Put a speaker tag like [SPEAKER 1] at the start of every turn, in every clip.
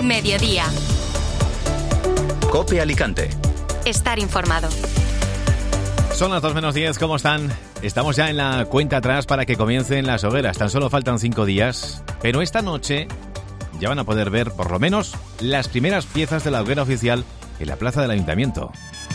[SPEAKER 1] Mediodía.
[SPEAKER 2] COPE Alicante.
[SPEAKER 1] Estar informado.
[SPEAKER 3] Son las 2 menos 10, ¿cómo están? Estamos ya en la cuenta atrás para que comiencen las hogueras. Tan solo faltan 5 días, pero esta noche ya van a poder ver por lo menos las primeras piezas de la hoguera oficial en la plaza del Ayuntamiento.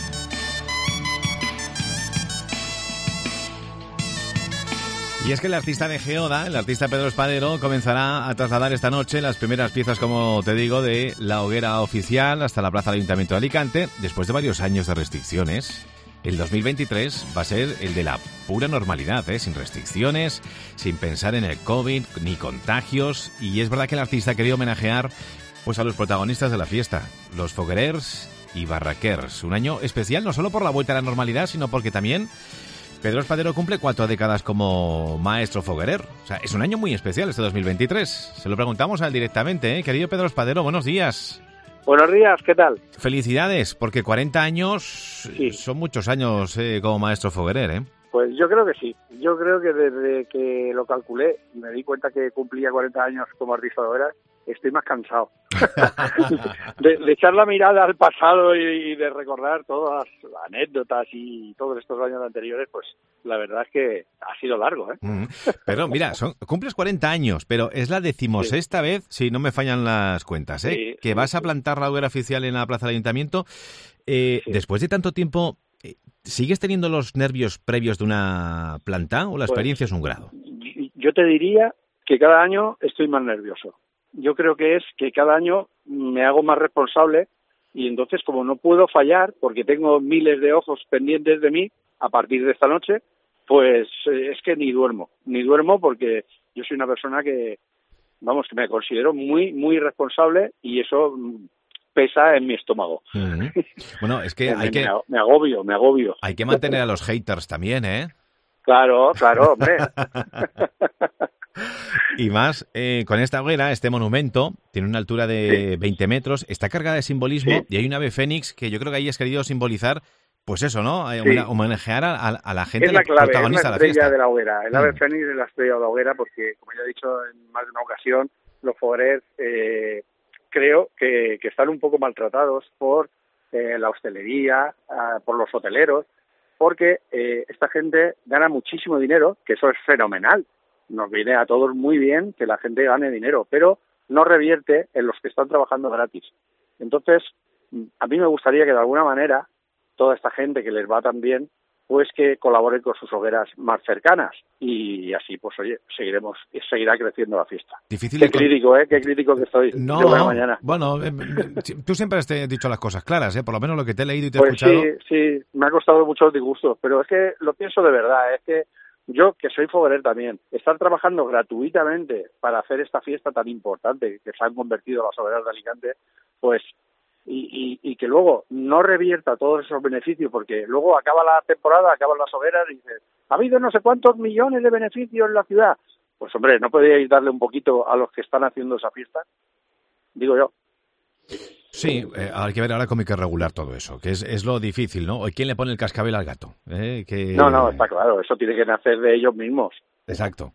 [SPEAKER 3] Y es que el artista de Geoda, el artista Pedro Espadero, comenzará a trasladar esta noche las primeras piezas, como te digo, de la hoguera oficial hasta la plaza del Ayuntamiento de Alicante, después de varios años de restricciones. El 2023 va a ser el de la pura normalidad, sin restricciones, sin pensar en el COVID ni contagios. Y es verdad que el artista ha querido homenajear pues a los protagonistas de la fiesta, los foguerers y barraquers. Un año especial no solo por la vuelta a la normalidad, sino porque también Pedro Espadero cumple 4 décadas como maestro foguerer. O sea, es un año muy especial este 2023. Se lo preguntamos a él directamente, Querido Pedro Espadero, buenos días.
[SPEAKER 4] Buenos días, ¿qué tal?
[SPEAKER 3] Felicidades, porque 40 años
[SPEAKER 4] sí.
[SPEAKER 3] Son muchos años como maestro foguerer, ¿eh?
[SPEAKER 4] Pues yo creo que sí. Yo creo que desde que lo calculé y me di cuenta que cumplía 40 años como artista de hogueras, estoy más cansado. de echar la mirada al pasado y de recordar todas las anécdotas y todos estos años anteriores, pues la verdad es que ha sido largo, ¿eh?
[SPEAKER 3] Pero mira, cumples 40 años, pero es la 16ª vez, si no me fallan las cuentas, que vas a plantar la hoguera oficial en la plaza del Ayuntamiento. Después de tanto tiempo, ¿sigues teniendo los nervios previos de una planta o la experiencia es un grado?
[SPEAKER 4] Yo te diría que cada año estoy más nervioso. Yo creo que es que cada año me hago más responsable y entonces, como no puedo fallar porque tengo miles de ojos pendientes de mí a partir de esta noche, pues es que ni duermo porque yo soy una persona que me considero muy, muy responsable y eso pesa en mi estómago.
[SPEAKER 3] Bueno, es que
[SPEAKER 4] me agobio.
[SPEAKER 3] Hay que mantener a los haters también, ¿eh?
[SPEAKER 4] Claro, hombre.
[SPEAKER 3] Y más, con esta hoguera, este monumento, tiene una altura de 20 metros, está cargada de simbolismo y hay un ave fénix que yo creo que ahí has querido simbolizar, pues eso, ¿no? Homenajear a la gente,
[SPEAKER 4] es la clave,
[SPEAKER 3] protagonista
[SPEAKER 4] es la
[SPEAKER 3] de la fiesta.
[SPEAKER 4] De la hoguera. El ave fénix es la estrella de la hoguera porque, como ya he dicho en más de una ocasión, los foguerers creo que están un poco maltratados por la hostelería, por los hoteleros, porque esta gente gana muchísimo dinero, que eso es fenomenal. Nos viene a todos muy bien que la gente gane dinero, pero no revierte en los que están trabajando gratis. Entonces, a mí me gustaría que de alguna manera toda esta gente que les va tan bien, pues que colaboren con sus hogueras más cercanas y así, pues oye, seguirá creciendo la fiesta.
[SPEAKER 3] Difícil
[SPEAKER 4] Qué crítico que estoy.
[SPEAKER 3] No,
[SPEAKER 4] mañana.
[SPEAKER 3] Bueno, tú siempre has dicho las cosas claras, por lo menos lo que te he leído y te he escuchado.
[SPEAKER 4] Sí, me ha costado muchos disgustos, pero es que lo pienso de verdad, es que yo, que soy foguerer también, estar trabajando gratuitamente para hacer esta fiesta tan importante que se han convertido las hogueras de Alicante, pues y que luego no revierta todos esos beneficios, porque luego acaba la temporada, acaban las hogueras y dices, ha habido no sé cuántos millones de beneficios en la ciudad. Pues hombre, ¿no podríais darle un poquito a los que están haciendo esa fiesta? Digo yo.
[SPEAKER 3] Sí, hay que ver ahora cómo hay que regular todo eso, que es lo difícil, ¿no? ¿Quién le pone el cascabel al gato?
[SPEAKER 4] No, está claro, eso tiene que nacer de ellos mismos.
[SPEAKER 3] Exacto.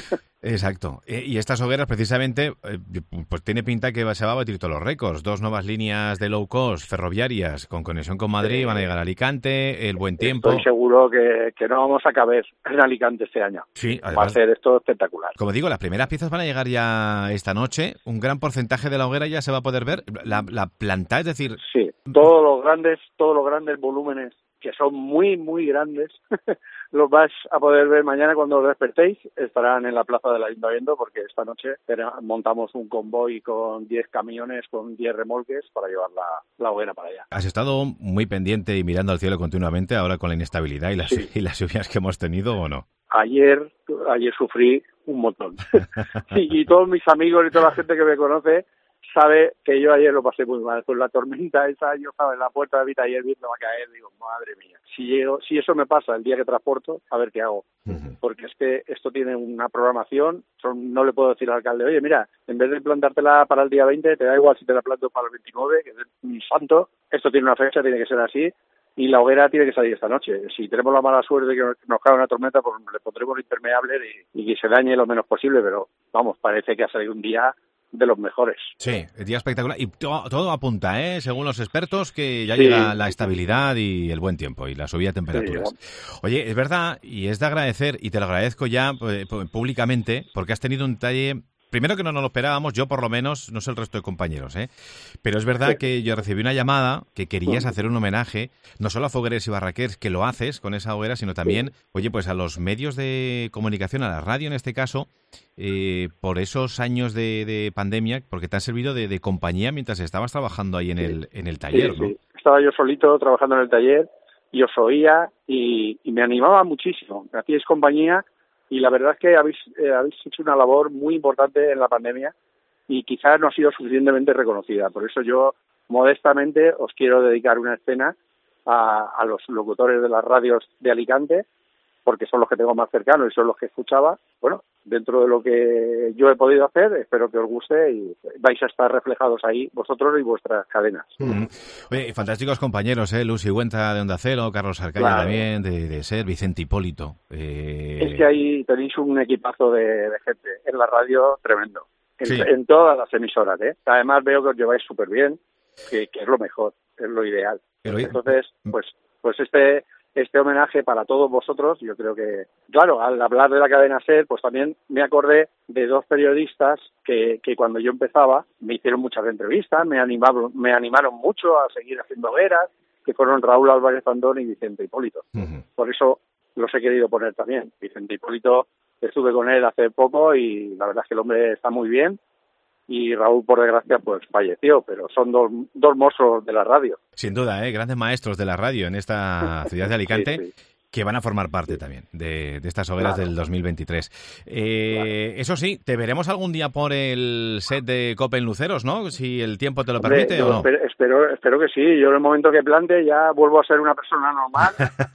[SPEAKER 3] Y estas hogueras, precisamente, pues tiene pinta que se va a batir todos los récords. 2 nuevas líneas de low cost ferroviarias con conexión con Madrid van a llegar a Alicante, el buen tiempo.
[SPEAKER 4] Estoy seguro que no vamos a caber en Alicante este año.
[SPEAKER 3] Sí, además,
[SPEAKER 4] va a ser esto espectacular.
[SPEAKER 3] Como digo, las primeras piezas van a llegar ya esta noche. Un gran porcentaje de la hoguera ya se va a poder ver. La planta, es decir...
[SPEAKER 4] Sí, todos los grandes volúmenes, que son muy, muy grandes, los vas a poder ver mañana cuando os despertéis. Estarán en la plaza del Ayuntamiento porque esta noche montamos un convoy con 10 camiones, con 10 remolques para llevar la hoguera para allá.
[SPEAKER 3] ¿Has estado muy pendiente y mirando al cielo continuamente ahora con la inestabilidad y las lluvias que hemos tenido o no?
[SPEAKER 4] Ayer sufrí un montón. Y todos mis amigos y toda la gente que me conoce sabe que yo ayer lo pasé muy mal. Con la tormenta esa, yo estaba en la puerta de mi taller viendo va a caer, digo, madre mía. Si eso me pasa el día que transporto, a ver qué hago. Porque es que esto tiene una programación, no le puedo decir al alcalde, oye, mira, en vez de plantártela para el día 20, te da igual si te la planto para el 29, que es un santo, esto tiene una fecha, tiene que ser así, y la hoguera tiene que salir esta noche. Si tenemos la mala suerte de que nos caiga una tormenta, pues le pondremos impermeable y que se dañe lo menos posible, pero vamos, parece que ha salido un día de los mejores.
[SPEAKER 3] Sí, día espectacular. Y todo apunta, según los expertos, que ya
[SPEAKER 4] Sí.
[SPEAKER 3] llega la estabilidad y el buen tiempo y la subida de temperaturas.
[SPEAKER 4] Sí.
[SPEAKER 3] Oye, es verdad, y es de agradecer, y te lo agradezco ya públicamente, porque has tenido un detalle. Primero que no nos lo esperábamos, yo por lo menos, no sé el resto de compañeros, pero es verdad que yo recibí una llamada que querías hacer un homenaje, no solo a fogueres y barraquers, que lo haces con esa hoguera, sino también, oye, pues a los medios de comunicación, a la radio en este caso, por esos años de pandemia, porque te han servido de compañía mientras estabas trabajando ahí en el taller, ¿no?
[SPEAKER 4] Sí. Estaba yo solito trabajando en el taller y os oía y me animaba muchísimo. Me hacíais compañía. Y la verdad es que habéis hecho una labor muy importante en la pandemia y quizás no ha sido suficientemente reconocida. Por eso yo, modestamente, os quiero dedicar una escena a los locutores de las radios de Alicante, porque son los que tengo más cercanos y son los que escuchaba. Bueno, dentro de lo que yo he podido hacer, espero que os guste y vais a estar reflejados ahí vosotros y vuestras cadenas.
[SPEAKER 3] Oye, fantásticos compañeros, Lucy Huenta de Onda Cero, Carlos Arcaya también, de SER, Vicente Hipólito.
[SPEAKER 4] Es que ahí tenéis un equipazo de gente en la radio tremendo,
[SPEAKER 3] Sí.
[SPEAKER 4] en todas las emisoras. Además veo que os lleváis súper bien, que es lo mejor, es lo ideal. Entonces, pues este homenaje para todos vosotros, yo creo que, claro, al hablar de la cadena SER, pues también me acordé de dos periodistas que cuando yo empezaba me hicieron muchas entrevistas, me animaron mucho a seguir haciendo hogueras, que fueron Raúl Álvarez Andón y Vicente Hipólito. Por eso los he querido poner también. Vicente Hipólito, estuve con él hace poco y la verdad es que el hombre está muy bien. Y Raúl, por desgracia, pues falleció, pero son dos monstruos de la radio.
[SPEAKER 3] Sin duda, grandes maestros de la radio en esta ciudad de Alicante,
[SPEAKER 4] Sí.
[SPEAKER 3] que van a formar parte también de estas hogueras del 2023. Eso sí, te veremos algún día por el set de COPE en Luceros, ¿no? Si el tiempo te lo permite o no.
[SPEAKER 4] Espero que sí. Yo en el momento que plante ya vuelvo a ser una persona normal.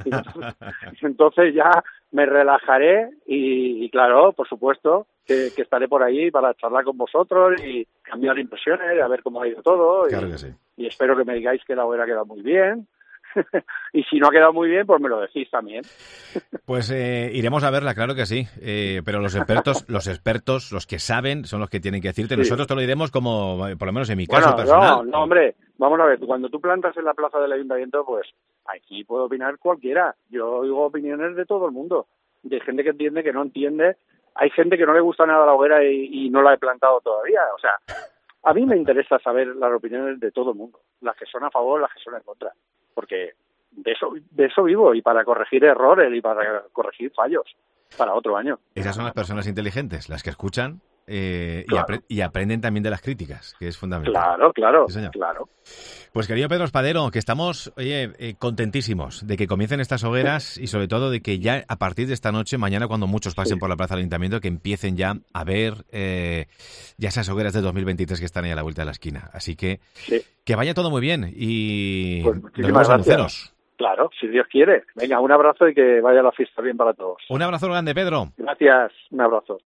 [SPEAKER 4] Entonces ya me relajaré y claro, por supuesto, que estaré por ahí para charlar con vosotros y cambiar impresiones, a ver cómo ha ido todo.
[SPEAKER 3] Claro que sí.
[SPEAKER 4] Y espero que me digáis que la hoguera ha quedado muy bien. Y si no ha quedado muy bien, pues me lo decís también.
[SPEAKER 3] Pues iremos a verla, claro que sí. Pero los expertos, los que saben, son los que tienen que decirte.
[SPEAKER 4] Sí.
[SPEAKER 3] Nosotros te lo diremos como, por lo menos en mi caso
[SPEAKER 4] Bueno,
[SPEAKER 3] personal.
[SPEAKER 4] no, hombre, vamos a ver. Cuando tú plantas en la plaza del ayuntamiento, pues aquí puede opinar cualquiera. Yo oigo opiniones de todo el mundo. De gente que entiende, que no entiende. Hay gente que no le gusta nada la hoguera y no la he plantado todavía. O sea, a mí me interesa saber las opiniones de todo el mundo. Las que son a favor, las que son en contra. Porque de eso vivo, y para corregir errores y para corregir fallos para otro año.
[SPEAKER 3] Esas son las personas inteligentes, las que escuchan
[SPEAKER 4] Claro.
[SPEAKER 3] y aprenden también de las críticas, que es fundamental.
[SPEAKER 4] Claro,
[SPEAKER 3] Sí, señor.
[SPEAKER 4] claro.
[SPEAKER 3] Pues querido Pedro Espadero, que estamos, contentísimos de que comiencen estas hogueras y sobre todo de que ya a partir de esta noche, mañana cuando muchos pasen por la plaza del Ayuntamiento, que empiecen ya a ver ya esas hogueras de 2023 que están ahí a la vuelta de la esquina. Así que que vaya todo muy bien y
[SPEAKER 4] Pues
[SPEAKER 3] nos
[SPEAKER 4] muchísimas
[SPEAKER 3] vemos en
[SPEAKER 4] gracias.
[SPEAKER 3] Luceros.
[SPEAKER 4] Claro, si Dios quiere. Venga, un abrazo y que vaya la fiesta bien para todos.
[SPEAKER 3] Un abrazo grande, Pedro.
[SPEAKER 4] Gracias, un abrazo.